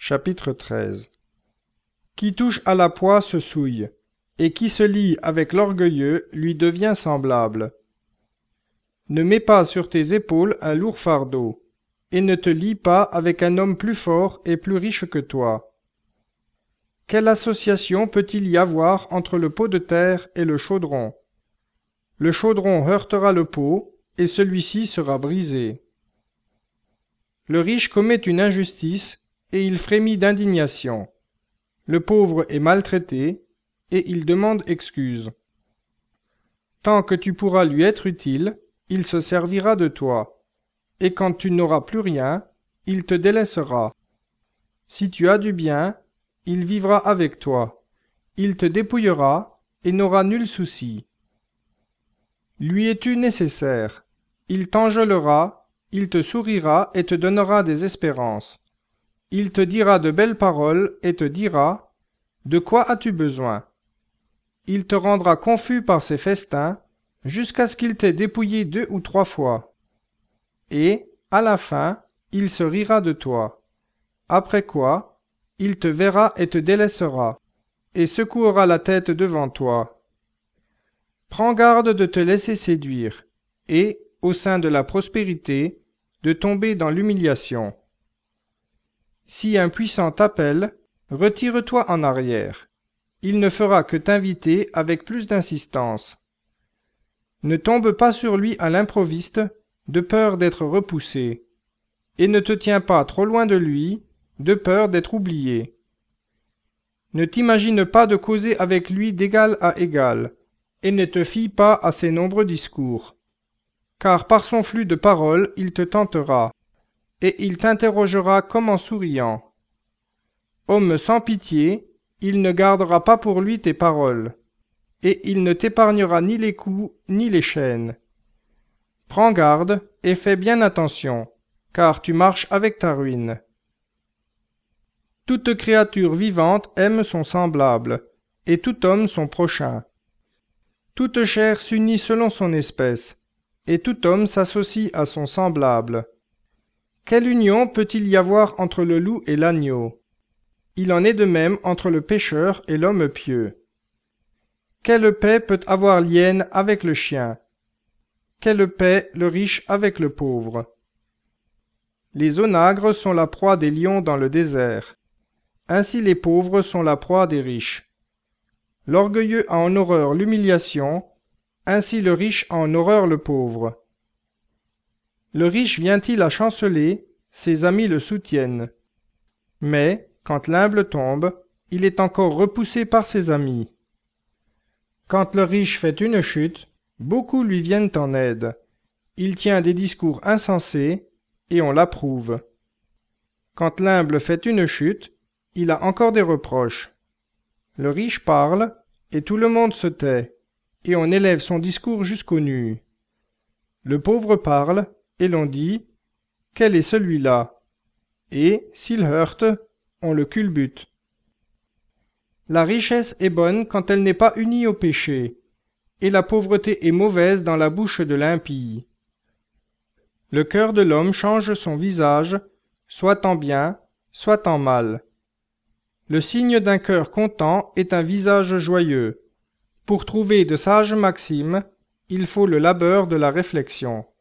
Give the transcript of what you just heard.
Chapitre 13. Qui touche à la poix se souille, et qui se lie avec l'orgueilleux lui devient semblable. Ne mets pas sur tes épaules un lourd fardeau, et ne te lie pas avec un homme plus fort et plus riche que toi. Quelle association peut-il y avoir entre le pot de terre et le chaudron? Le chaudron heurtera le pot, et celui-ci sera brisé. Le riche commet une injustice, et il frémit d'indignation. Le pauvre est maltraité, et il demande excuse. Tant que tu pourras lui être utile, il se servira de toi, et quand tu n'auras plus rien, il te délaissera. Si tu as du bien, il vivra avec toi, il te dépouillera, et n'aura nul souci. Lui es-tu nécessaire? Il t'enjôlera, il te sourira et te donnera des espérances. Il te dira de belles paroles et te dira « De quoi as-tu besoin ?» Il te rendra confus par ses festins, jusqu'à ce qu'il t'ait dépouillé 2 ou 3 fois. Et, à la fin, il se rira de toi. Après quoi, il te verra et te délaissera, et secouera la tête devant toi. Prends garde de te laisser séduire, et, au sein de la prospérité, de tomber dans l'humiliation. Si un puissant t'appelle, retire-toi en arrière. Il ne fera que t'inviter avec plus d'insistance. Ne tombe pas sur lui à l'improviste, de peur d'être repoussé, et ne te tiens pas trop loin de lui, de peur d'être oublié. Ne t'imagine pas de causer avec lui d'égal à égal, et ne te fie pas à ses nombreux discours. Car par son flux de paroles il te tentera, et il t'interrogera comme en souriant. Homme sans pitié, il ne gardera pas pour lui tes paroles, et il ne t'épargnera ni les coups ni les chaînes. Prends garde et fais bien attention, car tu marches avec ta ruine. Toute créature vivante aime son semblable, et tout homme son prochain. Toute chair s'unit selon son espèce, et tout homme s'associe à son semblable. Quelle union peut-il y avoir entre le loup et l'agneau? Il en est de même entre le pécheur et l'homme pieux. Quelle paix peut avoir l'hyène avec le chien? Quelle paix le riche avec le pauvre? Les onagres sont la proie des lions dans le désert. Ainsi les pauvres sont la proie des riches. L'orgueilleux a en horreur l'humiliation, ainsi le riche a en horreur le pauvre. Le riche vient-il à chanceler, ses amis le soutiennent. Mais, quand l'humble tombe, il est encore repoussé par ses amis. Quand le riche fait une chute, beaucoup lui viennent en aide. Il tient des discours insensés, et on l'approuve. Quand l'humble fait une chute, il a encore des reproches. Le riche parle, et tout le monde se tait, et on élève son discours jusqu'aux nues. Le pauvre parle, et l'on dit « Quel est celui-là ?» Et, s'il heurte, on le culbute. La richesse est bonne quand elle n'est pas unie au péché, et la pauvreté est mauvaise dans la bouche de l'impie. Le cœur de l'homme change son visage, soit en bien, soit en mal. Le signe d'un cœur content est un visage joyeux. Pour trouver de sages maximes, il faut le labeur de la réflexion.